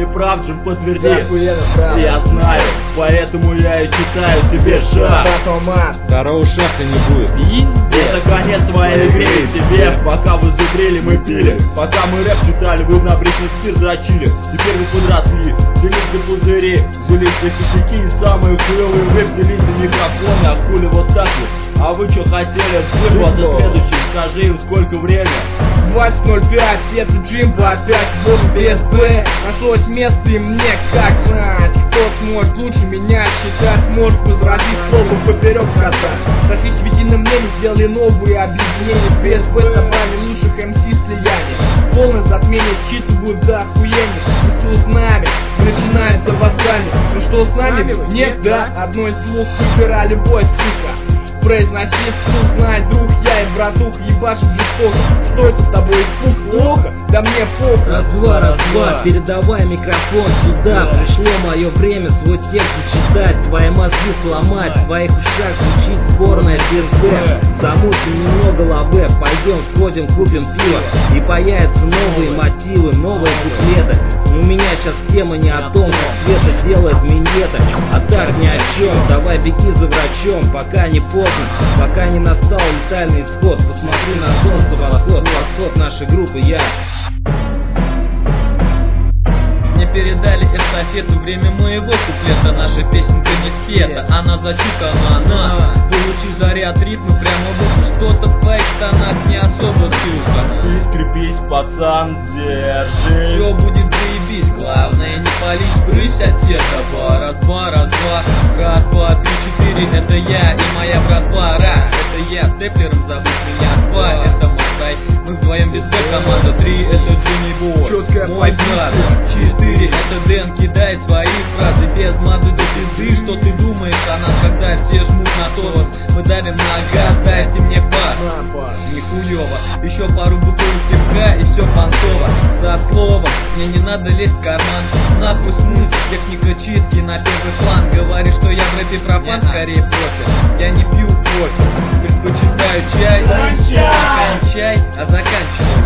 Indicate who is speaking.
Speaker 1: не прав, чем подтверди.
Speaker 2: Я знаю, поэтому я и читаю тебе шаг.
Speaker 3: Второго шага не будет.
Speaker 2: Это конец твоей игры. Тебе, пока вы зубрили, мы пили. Пока мы рэп читали, вы на Бритни Спирс дрочили. Теперь вы подросли, взялись за пузыри, взялись за косяки и самые хуёвые вы взялись за микрофоны. А хули вот так вот? А вы что хотели? Вот и следующий, скажи им сколько время.
Speaker 1: 20:05, это Джимбо, опять буду без Б. Нашлось место и мне как знать, кто сможет лучше меня считать, сможет возразить слово поперек кота. Нашли единым мнением, сделали новые объединения. Без Б собрали лучших МС слияния. Полное затмение считывают за охуение. Если с нами начинается восстание. Ну что с нами? Нет, да? Одно из двух выбирали бой, сука. Произноси вслух, знай, друг, я и братух, ебашим жестоко. Что это с тобой, испуг? Плохо? Да мне похуй.
Speaker 4: Раз-два, передавай микрофон сюда. Пришло мое время свой текст зачитать. Твои мозги сломать, в твоих ушах звучит сборная Дирсбэк. Замутим немного лавэ, пойдем сходим, купим пиво. И появятся новые мотивы, новые куплеты. У меня сейчас тема не о том, как Света делает минеты, а так ни о чем. Давай беги за врачом, пока не поздно, пока не настал летальный исход. Посмотри на солнце, восход нашей группы, я.
Speaker 5: Мне передали эстафету, время моего куплета. Наша песенка не спета, она зачитана, она. Получи заряд ритма прямо в ухо. Что-то в твоих штанах не особо сухо.
Speaker 2: Скрепись, пацан, держись.
Speaker 5: Все будет заебись, главное не пались, брысь от сердца. Раз-два, раз, два, три, четыре. Это я и моя братва. Это я, степлером зовут меня. Два, это Масай. Мы вдвоем без Б, команда. Три, это Джимми Бой, мой брат. Четыре, это Дэн кидает свои фразы без маты до пизды. Что ты думаешь о нас, когда все жмут на тормоз? Мы давим на газ, дайте мне бас. Нихуёво, еще пару бутылок пивка и все понтово. За словом, мне не надо лезть в карман. Нахуй смысл, техника читки на первый план. Говоришь, что я в рэпе профан, скорее профи. Я не пью кофе, предпочитаю чай. Кончай, а заканчивай.